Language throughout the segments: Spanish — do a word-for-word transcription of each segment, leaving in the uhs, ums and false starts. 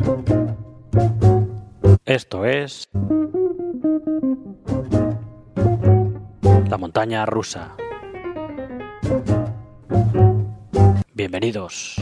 Esto es la montaña rusa. Bienvenidos.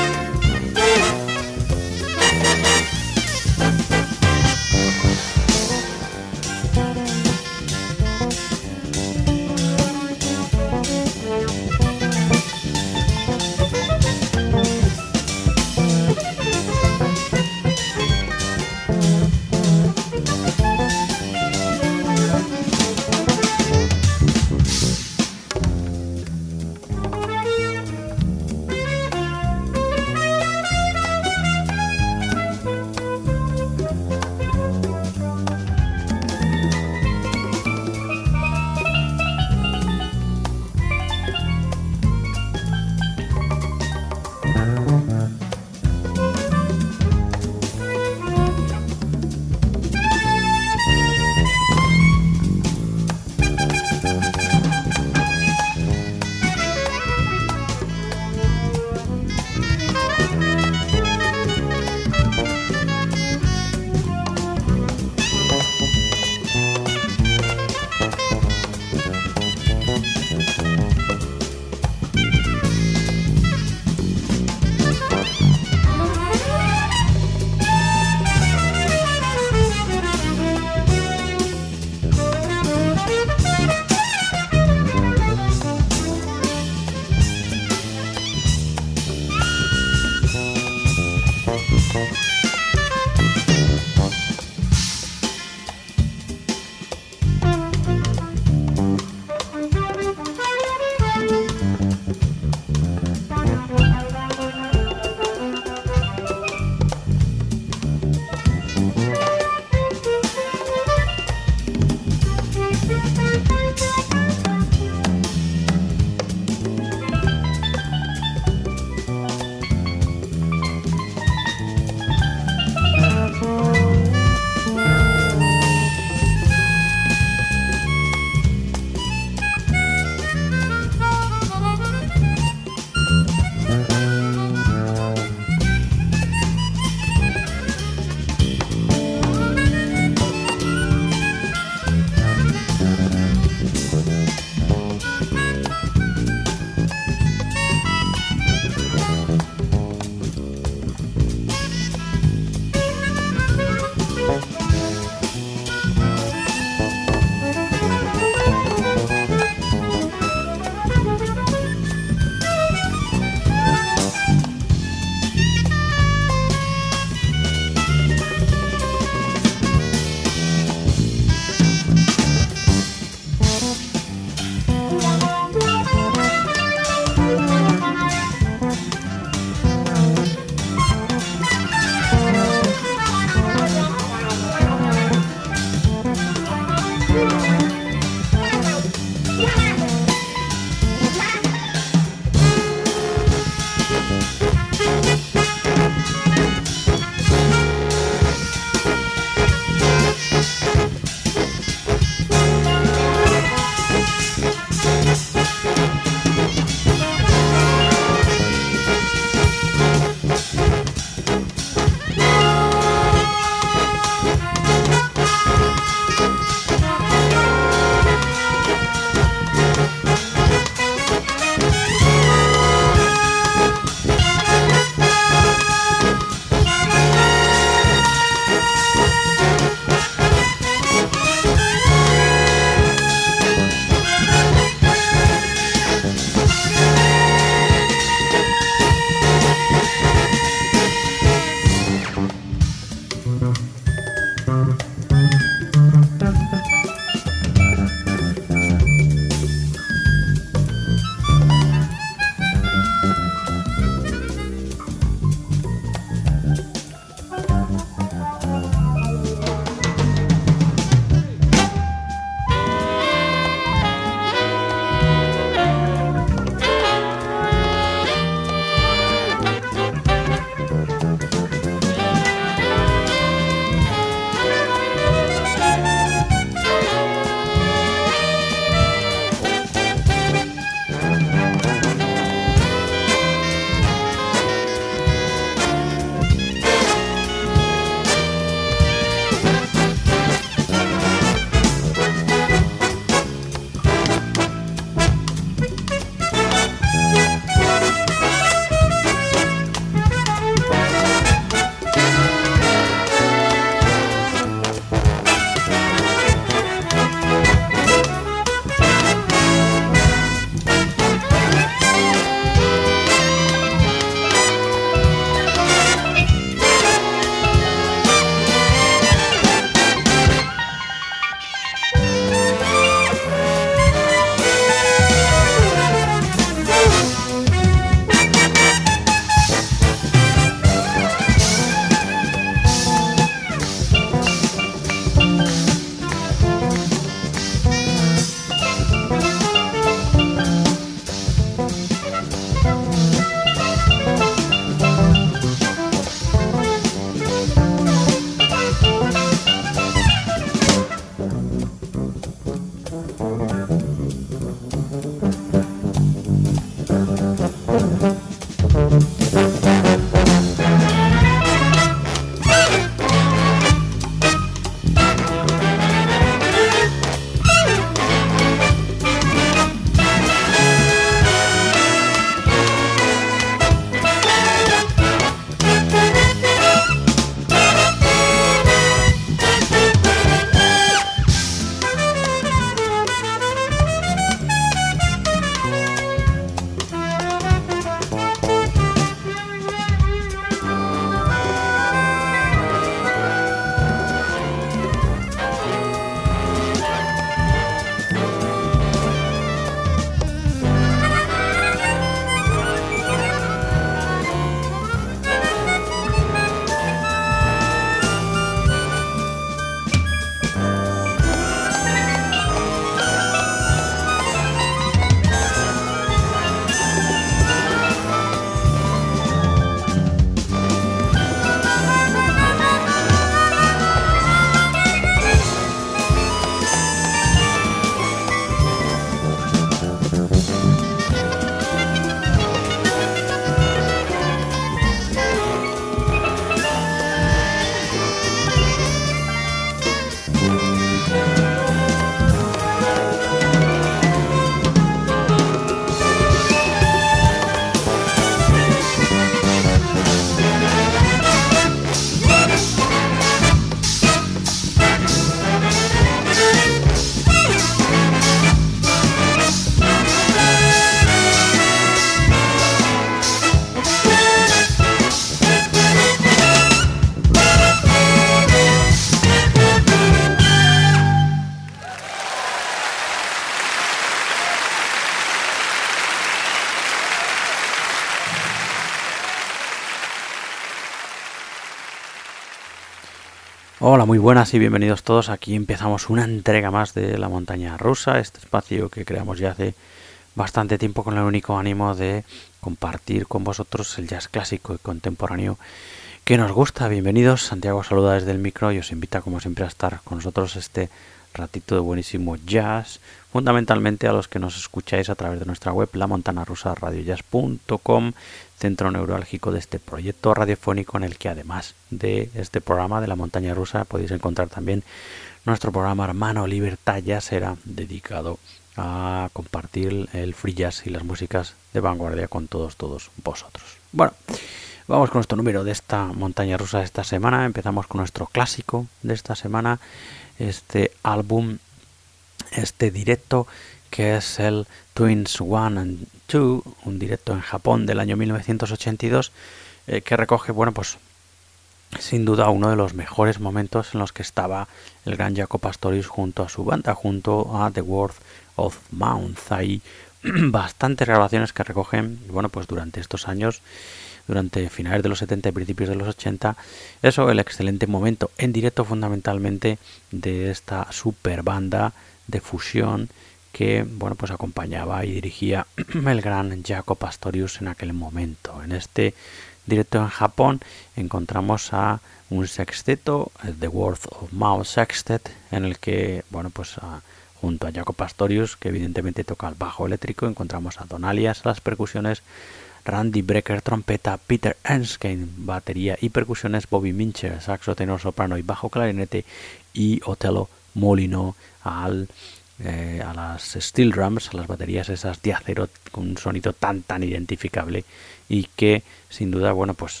Hola, muy buenas y bienvenidos todos. Aquí empezamos una entrega más de La Montaña Rusa, este espacio que creamos ya hace bastante tiempo con el único ánimo de compartir con vosotros el jazz clásico y contemporáneo que nos gusta. Bienvenidos, Santiago saluda desde el micro y os invita como siempre a estar con nosotros este ratito de buenísimo jazz, fundamentalmente a los que nos escucháis a través de nuestra web la montana rusa radio jazz punto com, centro neurálgico de este proyecto radiofónico, en el que además de este programa de La Montaña Rusa podéis encontrar también nuestro programa hermano Libertad Jazzera, dedicado a compartir el free jazz y las músicas de vanguardia con todos todos vosotros. Bueno, vamos con nuestro número de esta montaña rusa de esta semana. Empezamos con nuestro clásico de esta semana, este álbum, este directo que es el Twins one and two, un directo en Japón del año mil novecientos ochenta y dos, eh, que recoge, bueno, pues sin duda uno de los mejores momentos en los que estaba el gran Jaco Pastorius junto a su banda, junto a The World of Mouth. Hay bastantes grabaciones que recogen, bueno, pues durante estos años, durante finales de los setenta y principios de los ochenta, eso, el excelente momento en directo fundamentalmente de esta super banda de fusión que, bueno, pues acompañaba y dirigía el gran Jaco Pastorius en aquel momento. En este directo en Japón encontramos a un sexteto, el The World of Mouth Sextet, en el que, bueno, pues a, junto a Jaco Pastorius, que evidentemente toca el bajo eléctrico, encontramos a Don Alias a las percusiones, Randy Brecker trompeta, Peter Erskine batería y percusiones, Bobby Mincher saxo, tenor, soprano y bajo clarinete, y Otello Molino al, eh, a las steel drums, a las baterías esas de acero con un sonido tan tan identificable y que sin duda, bueno, pues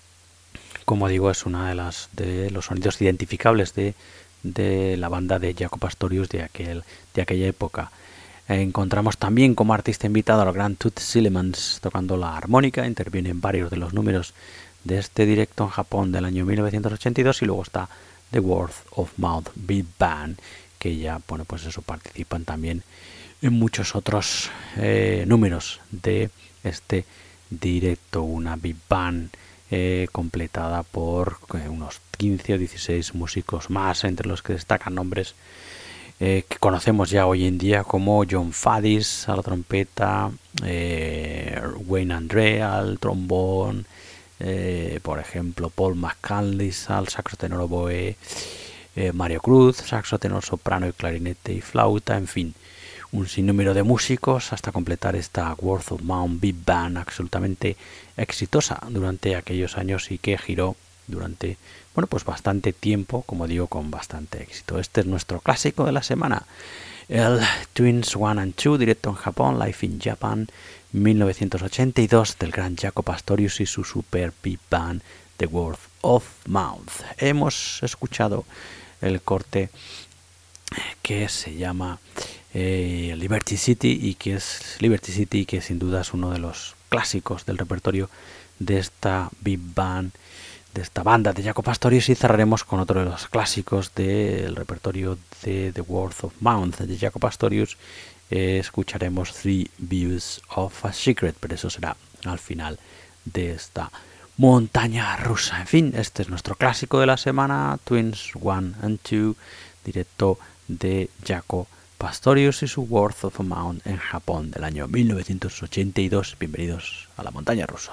como digo, es una de las de los sonidos identificables de, de la banda de Jaco Pastorius de aquel de aquella época. Encontramos también como artista invitado al gran Toots Thielemans tocando la armónica, interviene en varios de los números de este directo en Japón del año mil novecientos ochenta y dos, y luego está The World of Mouth Big Band, que ya, bueno, pues eso, participan también en muchos otros eh, números de este directo, una Big Band eh, completada por eh, unos quince o dieciséis músicos más, entre los que destacan nombres Eh, que conocemos ya hoy en día, como John Faddis a la trompeta, eh, Wayne Andre al trombón, eh, por ejemplo Paul McCandless al saxo tenor oboe, eh, Mario Cruz saxo tenor soprano y clarinete y flauta, en fin, un sinnúmero de músicos hasta completar esta World of Mouth Big Band absolutamente exitosa durante aquellos años y que giró durante, bueno, pues bastante tiempo, como digo, con bastante éxito. Este es nuestro clásico de la semana, el Twins one and two, directo en Japón, Live in Japan, mil novecientos ochenta y dos, del gran Jaco Pastorius y su super big band, The World of Mouth. Hemos escuchado el corte que se llama eh, Liberty City y que es Liberty City, que sin duda es uno de los clásicos del repertorio de esta big band, de esta banda de Jaco Pastorius, y cerraremos con otro de los clásicos del repertorio de The World of Mouth de Jaco Pastorius. Eh, escucharemos Three Views of a Secret, pero eso será al final de esta montaña rusa. En fin, este es nuestro clásico de la semana, Twins one and two, directo de Jaco Pastorius y su World of a Mouth en Japón del año mil novecientos ochenta y dos. Bienvenidos a la montaña rusa.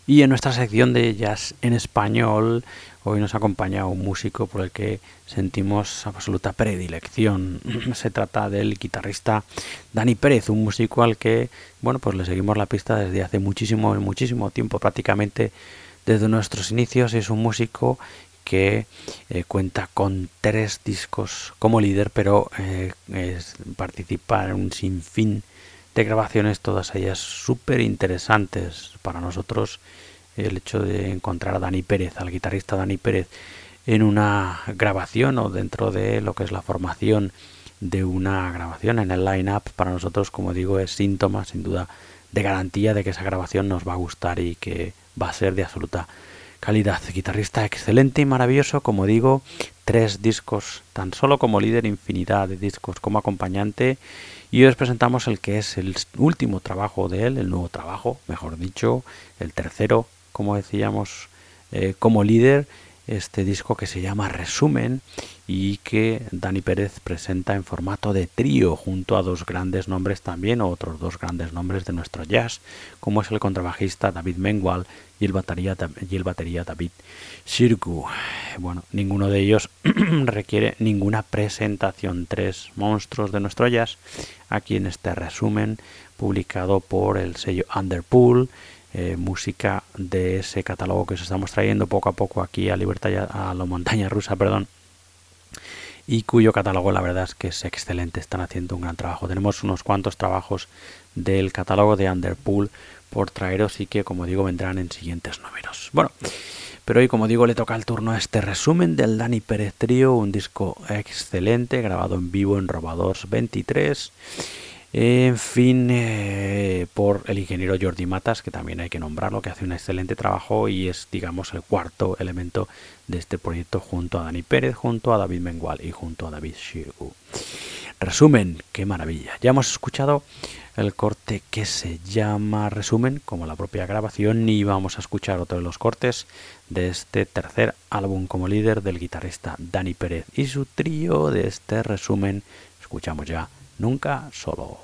Y en nuestra sección de jazz en español, hoy nos acompaña un músico por el que sentimos absoluta predilección. Se trata del guitarrista Dani Pérez, un músico al que, bueno, pues le seguimos la pista desde hace muchísimo, muchísimo tiempo, prácticamente desde nuestros inicios. Es un músico que eh, cuenta con tres discos como líder, pero eh, es, participa en un sinfín de grabaciones, todas ellas súper interesantes para nosotros. El hecho de encontrar a Dani Pérez, al guitarrista Dani Pérez, en una grabación o dentro de lo que es la formación de una grabación en el line-up, para nosotros, como digo, es síntoma, sin duda, de garantía de que esa grabación nos va a gustar y que va a ser de absoluta calidad. Guitarrista excelente y maravilloso, como digo, tres discos, tan solo como líder, infinidad de discos como acompañante. Y hoy os presentamos el que es el último trabajo de él, el nuevo trabajo, mejor dicho, el tercero, como decíamos, eh, como líder, este disco que se llama Resumen y que Dani Pérez presenta en formato de trío junto a dos grandes nombres también, o otros dos grandes nombres de nuestro jazz, como es el contrabajista David Mengual y el batería, y el batería David Shirgu. Bueno, ninguno de ellos requiere ninguna presentación. Tres monstruos de nuestro jazz aquí en este resumen publicado por el sello Underpool. Eh, música de ese catálogo que os estamos trayendo poco a poco aquí a Libertad, a la montaña rusa, perdón, y cuyo catálogo la verdad es que es excelente. Están haciendo un gran trabajo. Tenemos unos cuantos trabajos del catálogo de Underpool por traeros y que, como digo, vendrán en siguientes números. Bueno, pero hoy, como digo, le toca el turno a este resumen del Dani Pérez Trío, un disco excelente grabado en vivo en Robadors veintitrés. En fin, eh, por el ingeniero Jordi Matas, que también hay que nombrarlo, que hace un excelente trabajo y es, digamos, el cuarto elemento de este proyecto, junto a Dani Pérez, junto a David Mengual y junto a David Shirgu. Resumen, qué maravilla. Ya hemos escuchado el corte que se llama Resumen, como la propia grabación, y vamos a escuchar otro de los cortes de este tercer álbum como líder del guitarrista Dani Pérez y su trío. De este resumen escuchamos ya Nunca Solo.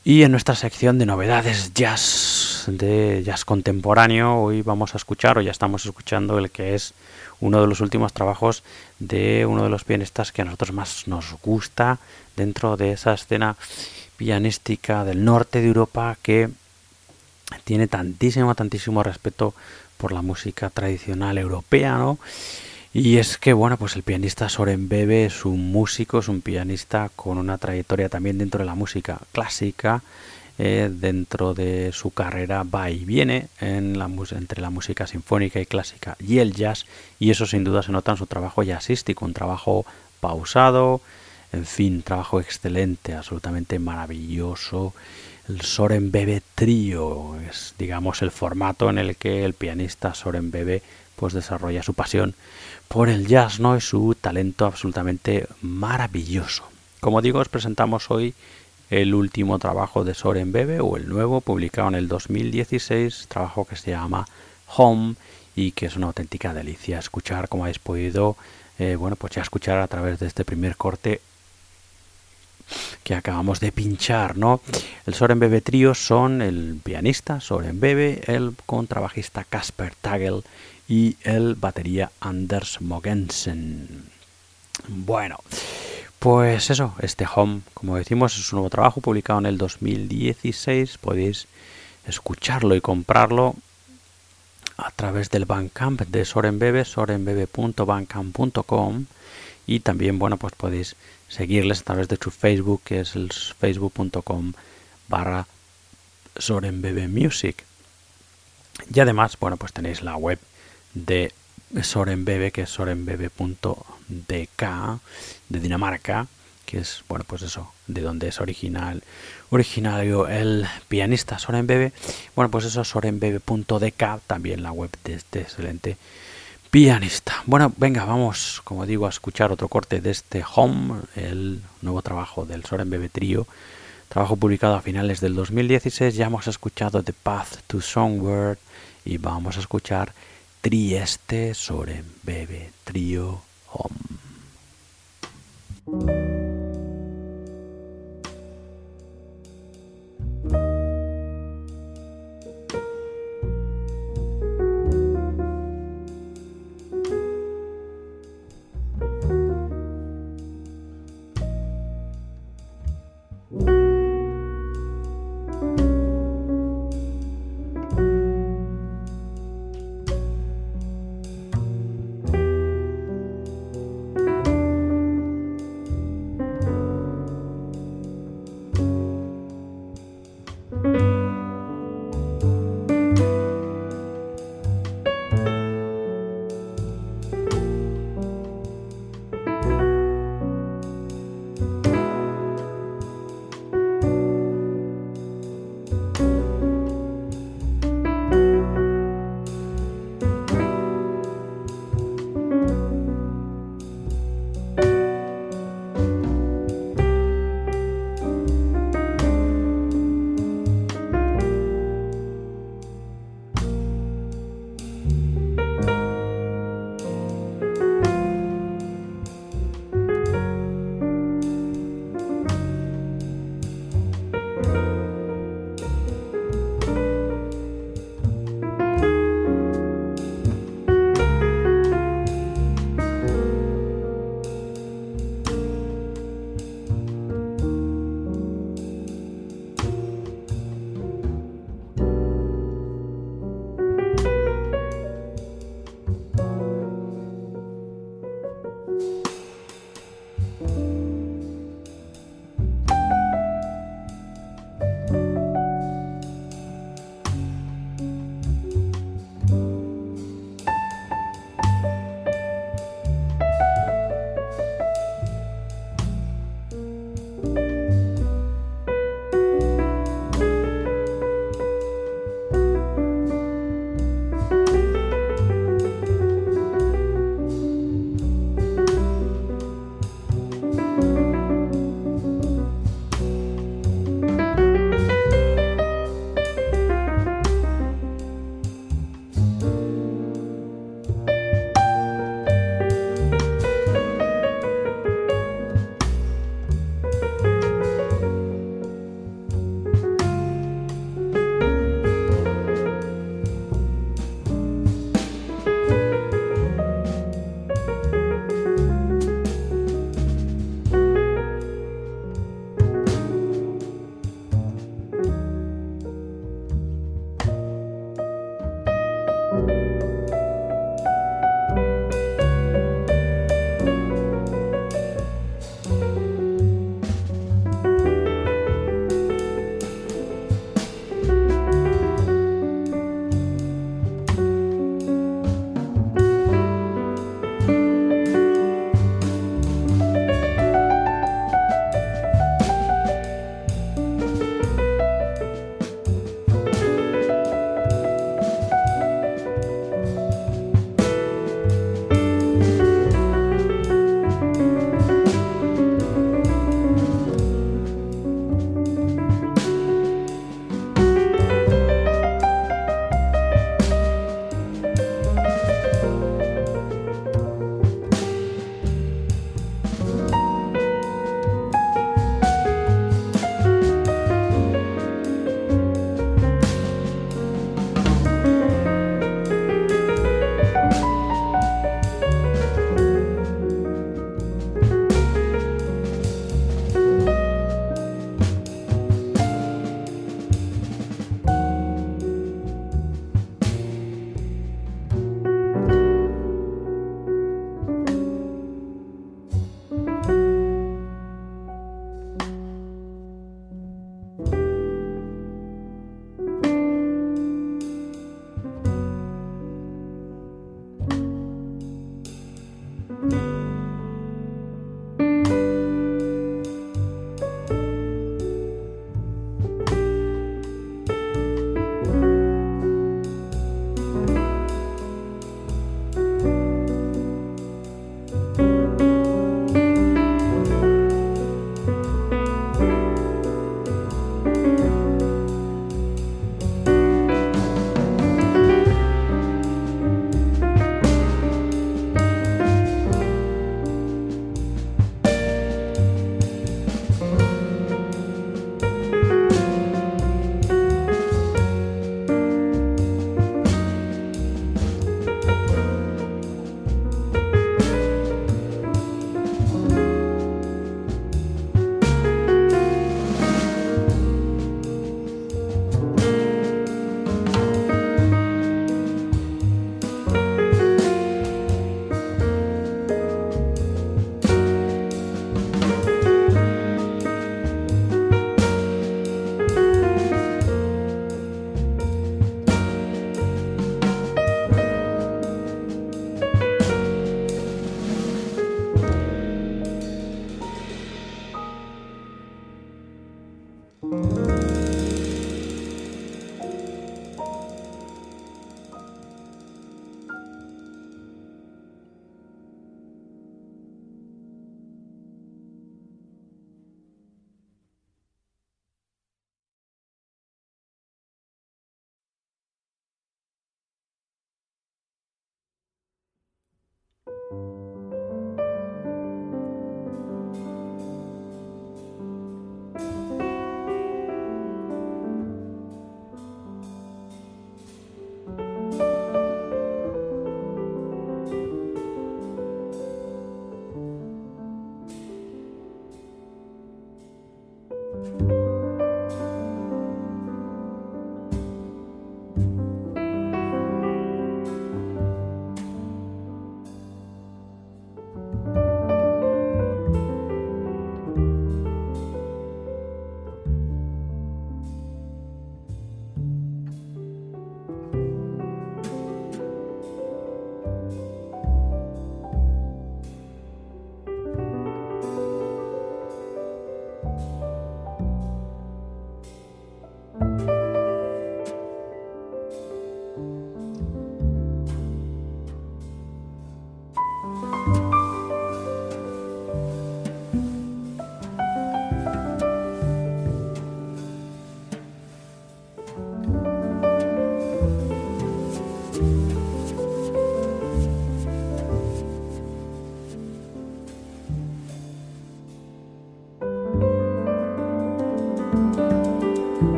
Y en nuestra sección de novedades jazz, de jazz contemporáneo, hoy vamos a escuchar, o ya estamos escuchando, el que es uno de los últimos trabajos de uno de los pianistas que a nosotros más nos gusta dentro de esa escena pianística del norte de Europa, que tiene tantísimo, tantísimo respeto por la música tradicional europea, ¿no? Y es que, bueno, pues el pianista Soren Bebe es un músico, es un pianista con una trayectoria también dentro de la música clásica. Eh, dentro de su carrera va y viene en la, entre la música sinfónica y clásica y el jazz, y eso sin duda se nota en su trabajo jazzístico, un trabajo pausado, en fin, trabajo excelente, absolutamente maravilloso. El Soren Bebe Trío es, digamos, el formato en el que el pianista Soren Bebe pues desarrolla su pasión por el jazz, ¿no? Y su talento absolutamente maravilloso. Como digo, os presentamos hoy el último trabajo de Soren Bebe, o el nuevo, publicado en el dos mil dieciséis, trabajo que se llama Home, y que es una auténtica delicia escuchar, como habéis podido, eh, bueno, pues ya escuchar a través de este primer corte que acabamos de pinchar, ¿no? El Soren Bebe Trío son el pianista Soren Bebe, el contrabajista Kasper Tagel y el batería Anders Mogensen. Bueno, pues eso, este Home, como decimos, es un nuevo trabajo publicado en el dos mil dieciséis. Podéis escucharlo y comprarlo a través del Bandcamp de Soren Bebe, sorenbebe punto bandcamp punto com, y también, bueno, pues podéis seguirles a través de su Facebook, que es el facebook punto com barra Soren Bebe Music. Y además, bueno, pues tenéis la web de Soren Bebe, que es sorenbebe punto d k, de Dinamarca, que es, bueno, pues eso, de donde es original, originario el pianista Soren Bebe. Bueno, pues eso, sorenbebe punto d k, también la web de este excelente pianista. Bueno, venga, vamos, como digo, a escuchar otro corte de este Home, el nuevo trabajo del Soren Bebe Trío, trabajo publicado a finales del dos mil dieciséis. Ya hemos escuchado The Path to Songbird y vamos a escuchar Trieste Soren Bebe Trío Home.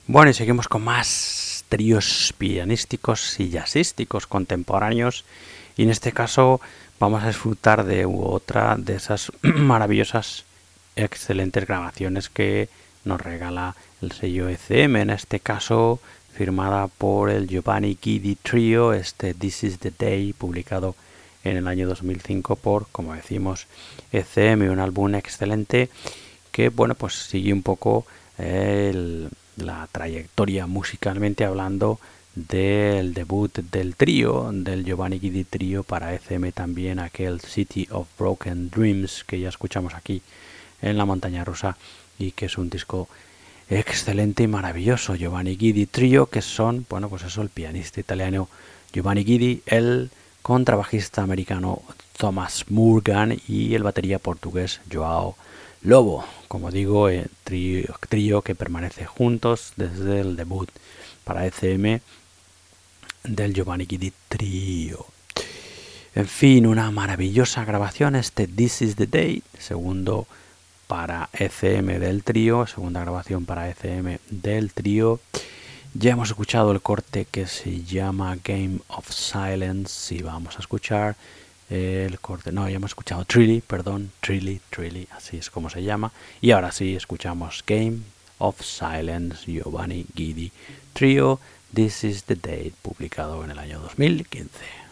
Bueno, y seguimos con más tríos pianísticos y jazzísticos contemporáneos. Y en este caso vamos a disfrutar de otra de esas maravillosas, excelentes grabaciones que nos regala el sello E C M. En este caso, firmada por el Giovanni Guidi Trio, este This Is The Day, publicado en el año dos mil cinco por, como decimos, E C M, un álbum excelente que, bueno, pues sigue un poco el, la trayectoria musicalmente hablando del debut del trío, del Giovanni Guidi Trio para E C M, también aquel City of Broken Dreams que ya escuchamos aquí en La Montaña Rusa, y que es un disco excelente y maravilloso. Giovanni Guidi Trio, que son, bueno, pues eso, el pianista italiano Giovanni Guidi, el contrabajista americano Thomas Morgan y el batería portugués Joao Lobo. Como digo, eh, trío, trío que permanece juntos desde el debut para E C M del Giovanni Guidi Trio. En fin, una maravillosa grabación, este This Is The Day, segundo para E C M del trío, segunda grabación para E C M del trío. Ya hemos escuchado el corte que se llama Game of Silence y vamos a escuchar el corte, no, ya hemos escuchado Trilly, perdón, Trilly, Trilly, así es como se llama. Y ahora sí escuchamos Game of Silence, Giovanni Guidi Trio, This Is The Day, publicado en el año dos mil quince.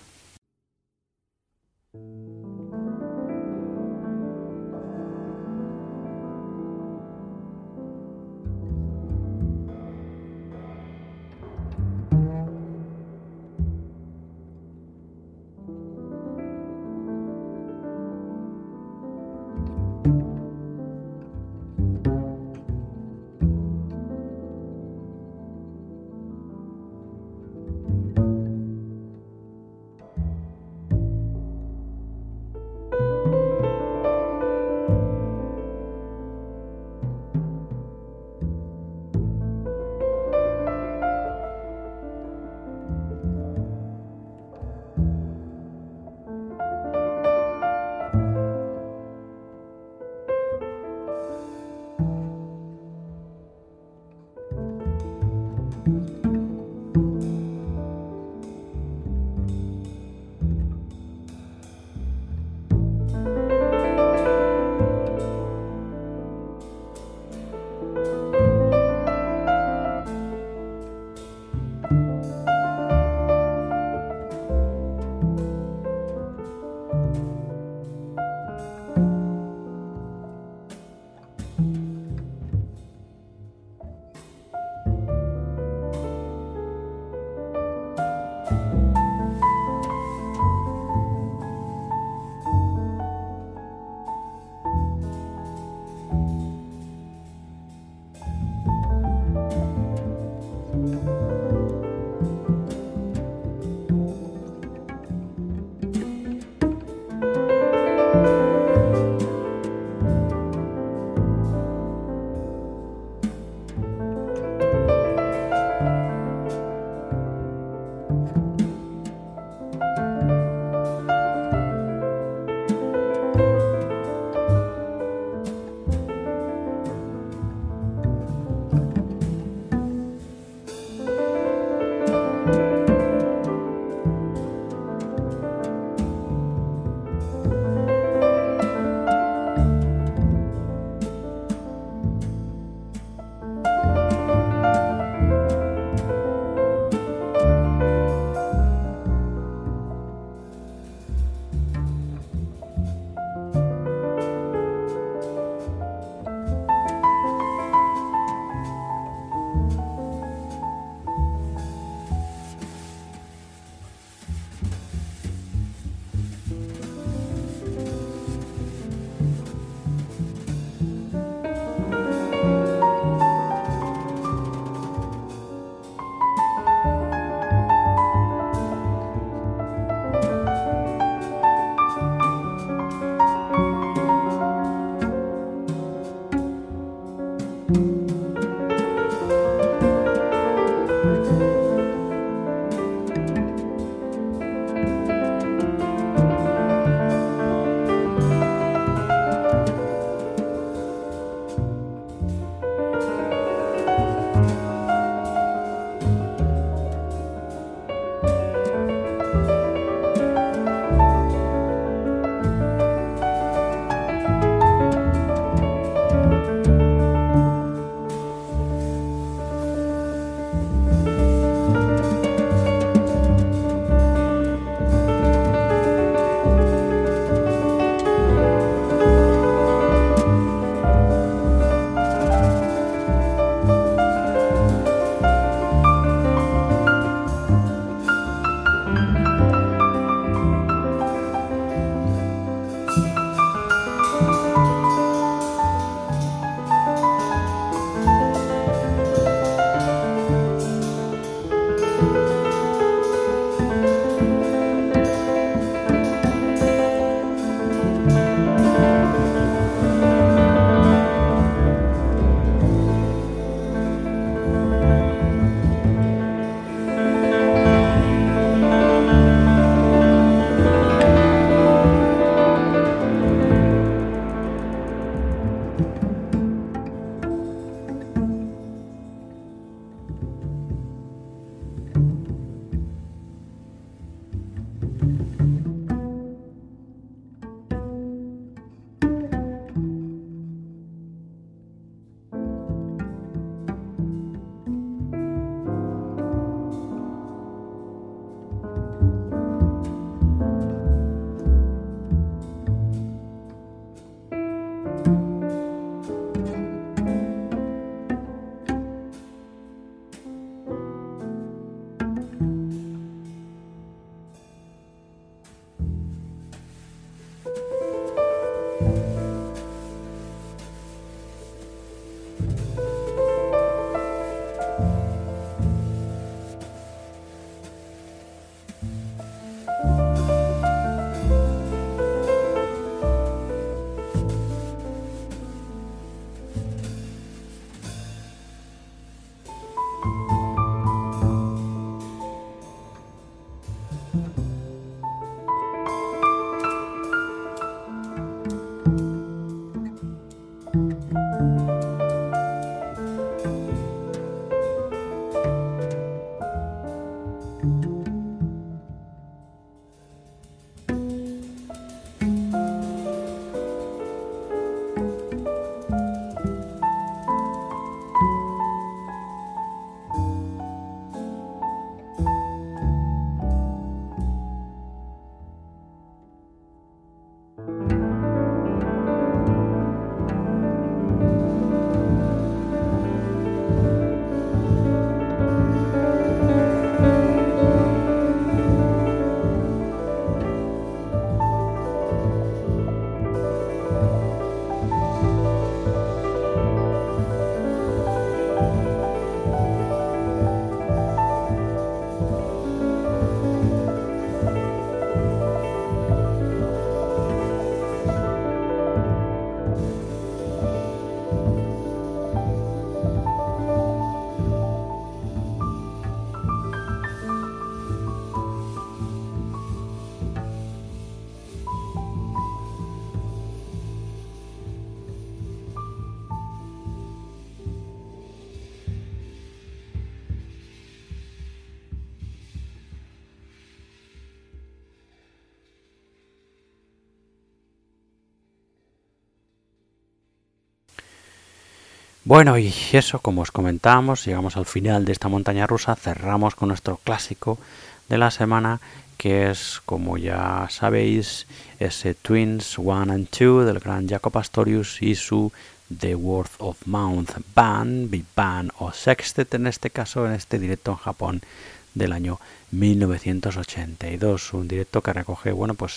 Bueno, y eso, como os comentábamos, llegamos al final de esta montaña rusa, cerramos con nuestro clásico de la semana, que es, como ya sabéis, ese Twins one and two del gran Jaco Pastorius y su The Worth of Mount Band, Big Band o Sextet en este caso, en este directo en Japón del año mil novecientos ochenta y dos, un directo que recoge, bueno, pues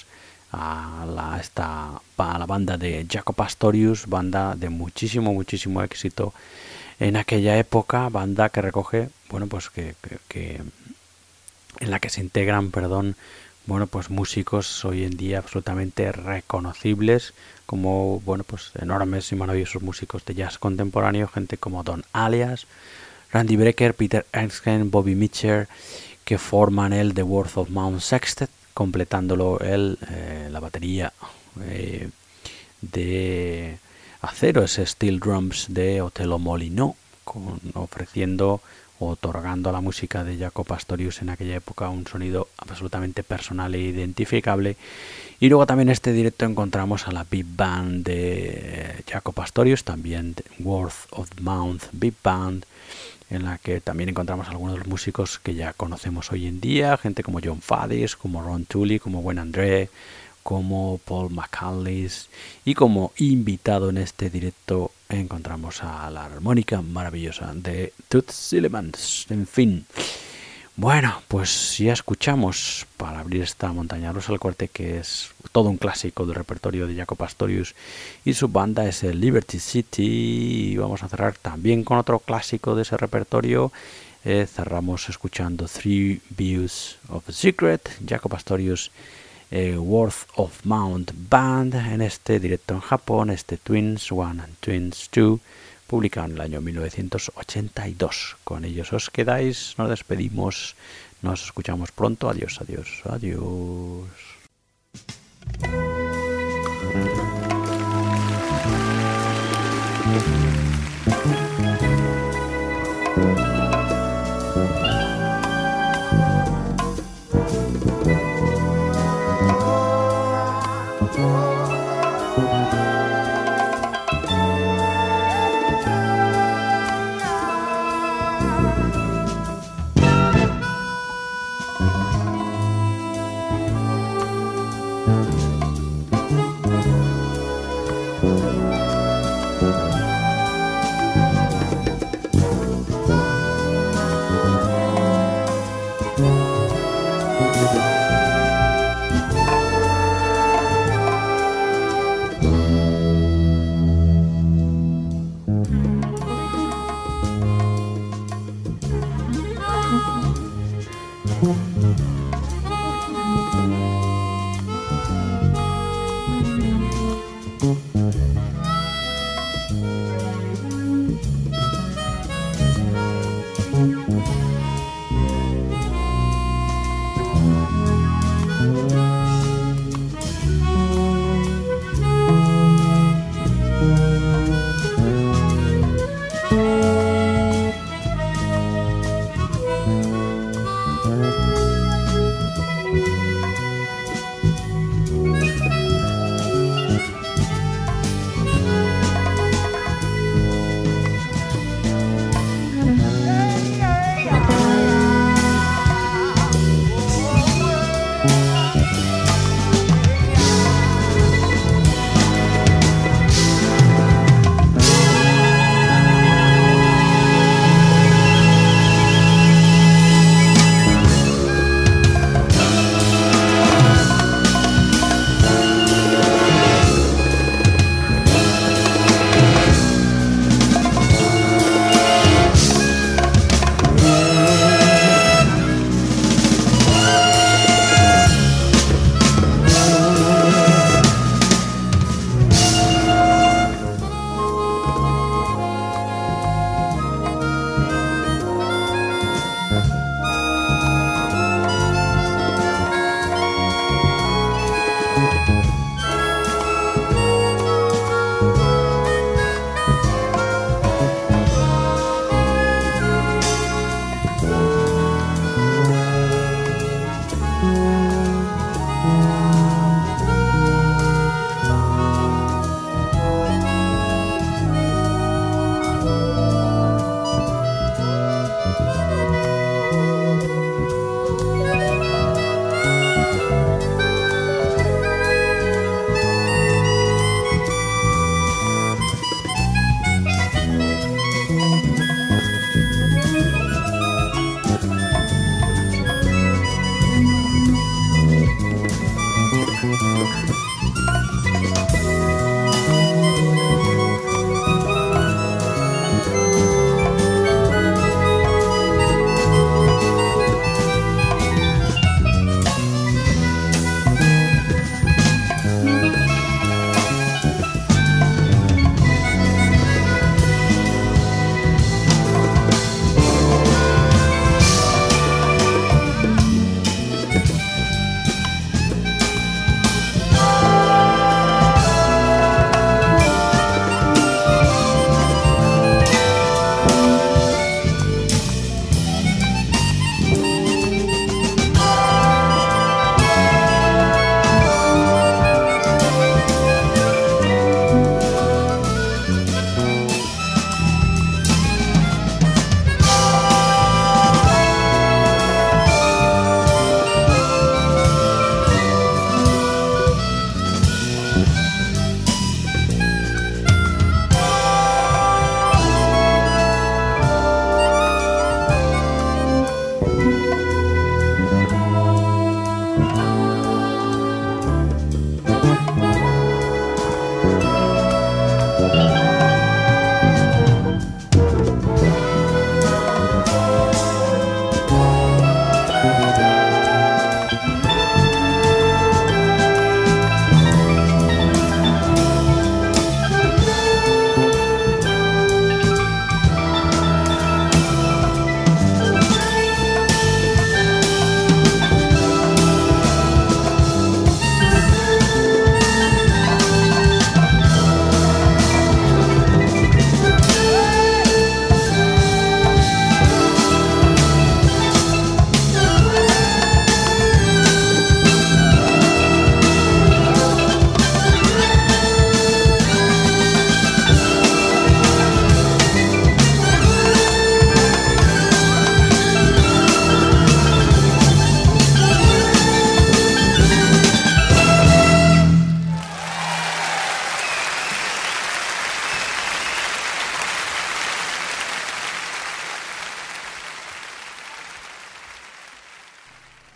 a la, esta, a la banda de Jaco Pastorius, banda de muchísimo, muchísimo éxito en aquella época, banda que recoge, bueno, pues que, que, que en la que se integran, perdón, bueno, pues músicos hoy en día absolutamente reconocibles, como, bueno, pues enormes y maravillosos músicos de jazz contemporáneo, gente como Don Alias, Randy Brecker, Peter Erskine, Bobby Mitchell, que forman el The Worth of Mount Sextet, completándolo el, eh, la batería eh, de acero, ese Steel Drums de Otello Molyneux, con, ofreciendo o otorgando a la música de Jaco Pastorius en aquella época un sonido absolutamente personal e identificable. Y luego también en este directo encontramos a la Big Band de Jaco Pastorius, también Worth of Mount Big Band, en la que también encontramos algunos de los músicos que ya conocemos hoy en día, gente como John Faddis, como Ron Tully, como Gwen André, como Paul McCandless, y como invitado en este directo encontramos a la armónica maravillosa de Toots Sillemans. En fin, bueno, pues ya escuchamos, para abrir esta montaña rusa, el corte que es todo un clásico del repertorio de Jaco Pastorius y su banda es el Liberty City, y vamos a cerrar también con otro clásico de ese repertorio. Eh, cerramos escuchando Three Views of a Secret, Jaco Pastorius, eh, Worth of Mount Band, en este directo en Japón, este Twins one and Twins two, publicado en el año mil novecientos ochenta y dos. Con ellos os quedáis, nos despedimos, nos escuchamos pronto. Adiós, adiós, adiós.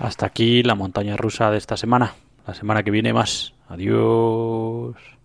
Hasta aquí la montaña rusa de esta semana. La semana que viene más. Adiós.